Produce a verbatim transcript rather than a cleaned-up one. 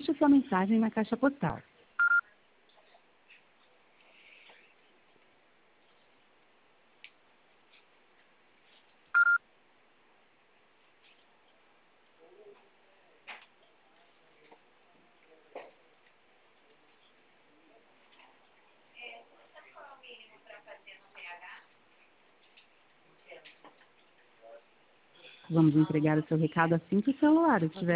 deixe sua mensagem na caixa postal. Vamos entregar o seu recado assim que o celular estiver